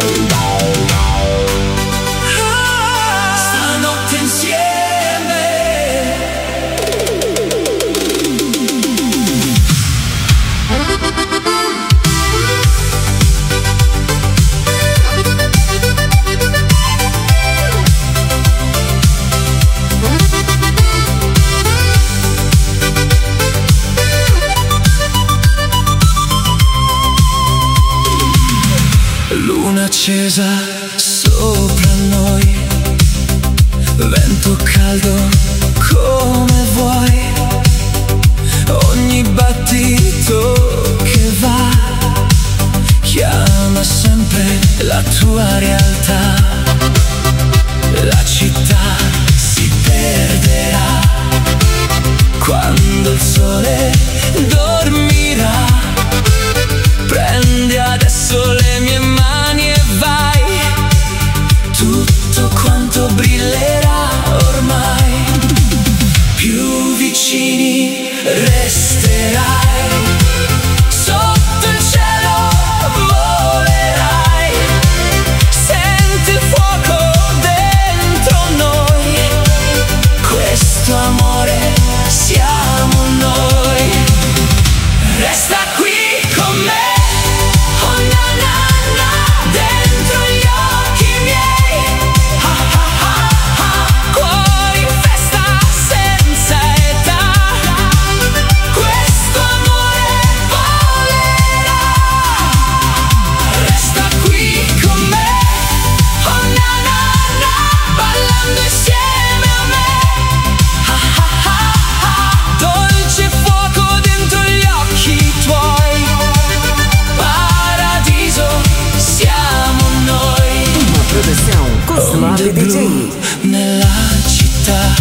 Stanotte insieme. Luna accesa sopra noi, vento caldo come vuoi, ogni battito che va chiama sempre la tua realtà. La città si perderà quando il sole dormirà. Prendi adesso le mie mani e vai, tutto quanto brillerà ormai. Più vicini resterai, sotto il cielo volerai. Senti il fuoco dentro noi, questo amore siamo noi. Resta qui con me. Produção Cosmob DJ. Nella città